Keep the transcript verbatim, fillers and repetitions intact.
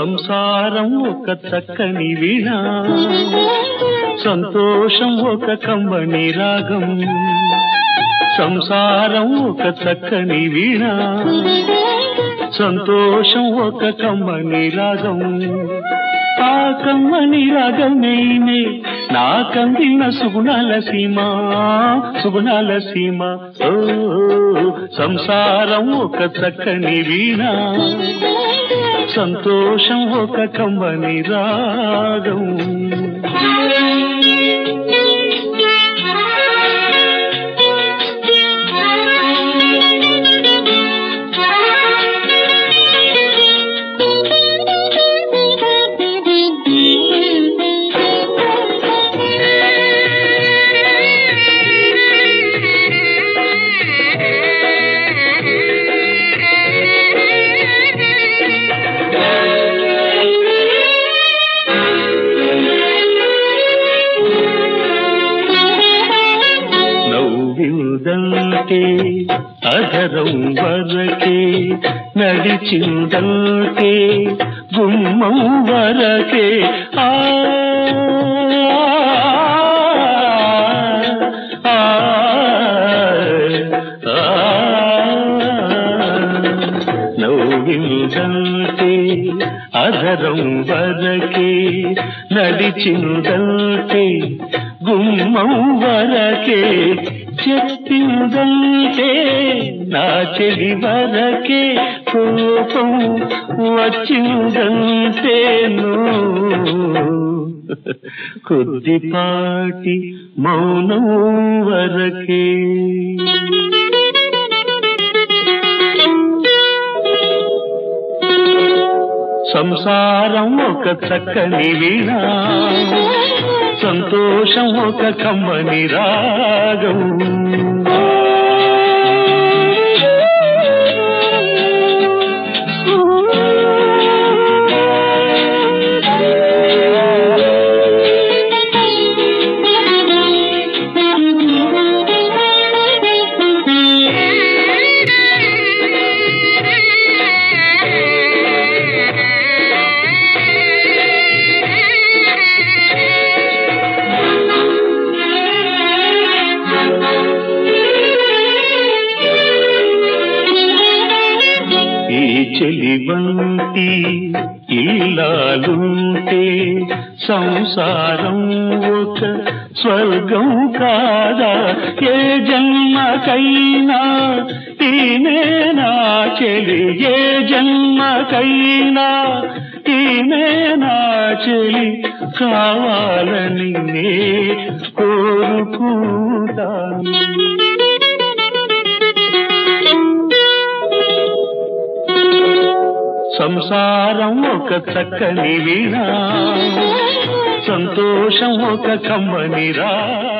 సంసారం ఒక చక్కని వీణ, సంతోషం ఒక కమ్మని రాగం. సంసారం ఒక చక్కని వీణ, సంతోషం ఒక కమ్మని రాగం. ఆ కమ్మని రాగమేనే నా కందిన సుగుణాల సీమ, సుగుణాల సీమ. ఓ సంసారం ఒక చక్కని వీణ, సంతోషం ఒక కమ్మని రాగం. నవ్విందంటే అధరం వరకే, నడిచిందంటే గుమ్మం వరకే. ఆ నవ్విందంటే అధరం వరకే, నడిచిందంటే గుమ్మం వరకే. చెప్పిందంటే నా చెడి వరకే, కోపం వచ్చిందంటేను కొద్దిపాటి మౌనం వరకే. సంసారం ఒక చక్కని వీణ, సంతోషం ఒక కమ్మని రాగం. చెలివంటి ఇల్లాలుంటే సంసారం ఒక స్వర్గం కాదా? ఏ జన్మకైనా ఈమె నా చెలి, ఏ జన్మకైనా ఈమె నా చెలి కావాలని నే కోరుకుంటాను. సంసారం ఒక చక్కని వీణ, సంతోషం ఒక కమ్మని రా